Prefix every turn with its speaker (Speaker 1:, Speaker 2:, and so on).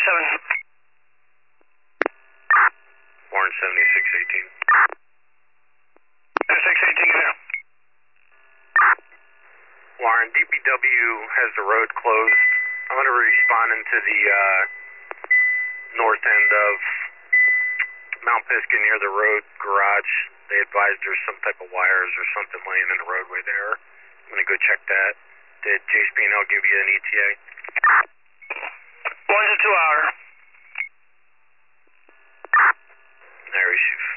Speaker 1: Warren 7618.
Speaker 2: 7618, get out.
Speaker 1: Warren, DPW has the road closed. I'm going to respond into the north end of Mount Pisgah near the road garage. They advised there's some type of wires or something laying in the roadway there. I'm going to go check that. Did JSP&L give you an ETA?
Speaker 2: One's a 2 hour.
Speaker 1: There, issue